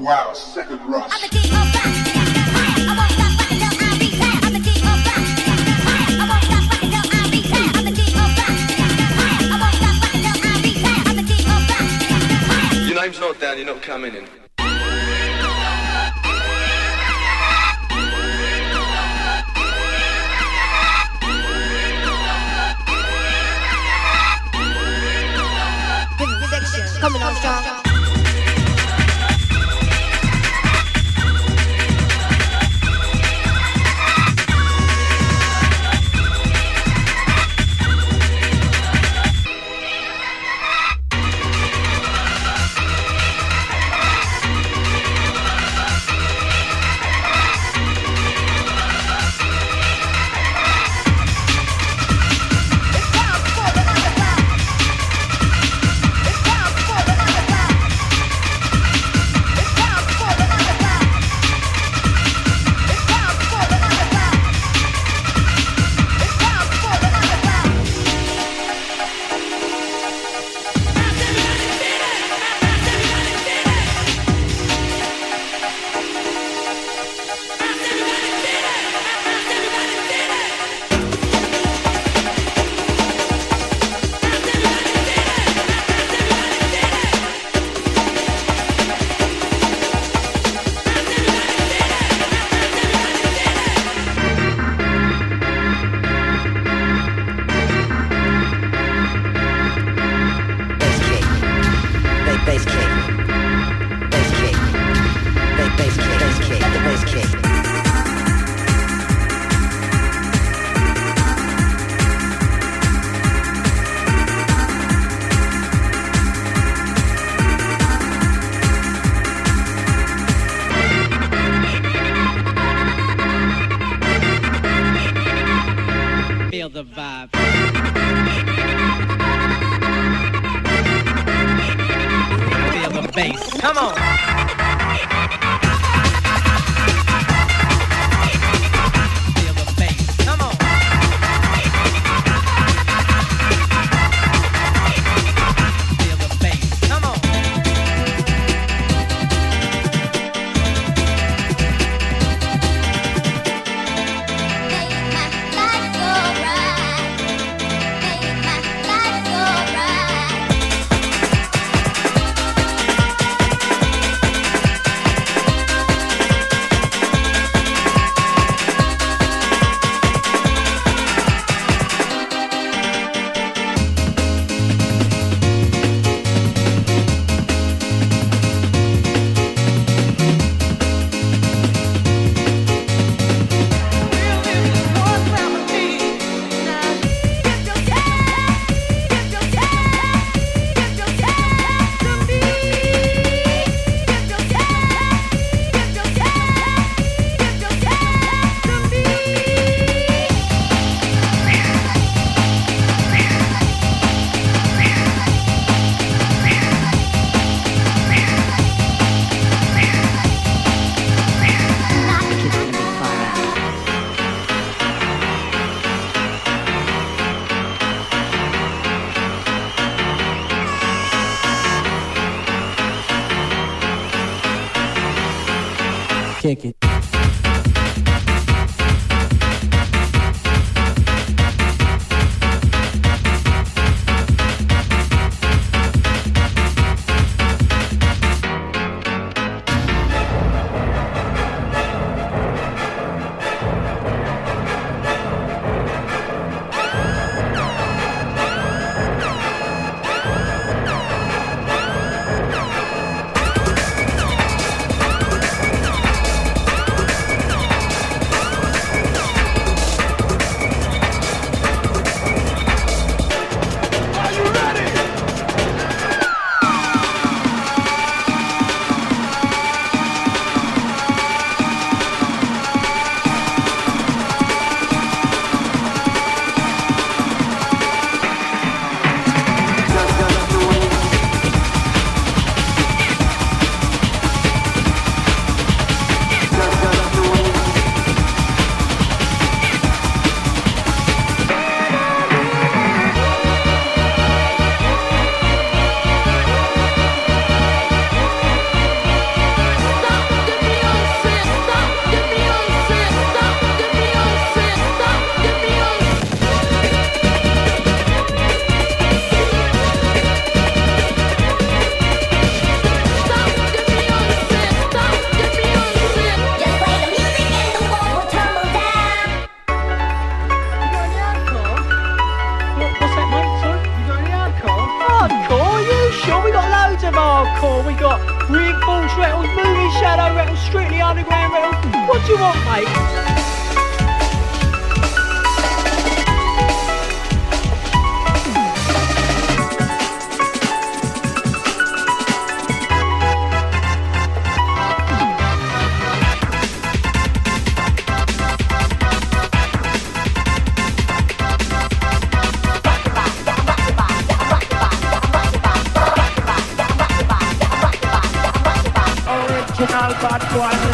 Wow, second rush. I'm the king of rock. I won't stop rocking till I retire. I'm the king of rock. I won't stop rocking till I retire. I'm the king of rock. I won't stop rocking till I retire. I'm the king of rock. Your name's not down, you're not coming in. Coming on strong. Feel the vibe. Feel the bass. Come on. Feel the bass. Come on. Feel the bass. Come on. Kick it. hardcore. We got Reinforced Records, Moving Shadow Records, Strictly Underground Records. What do you want, mate? Original bad boy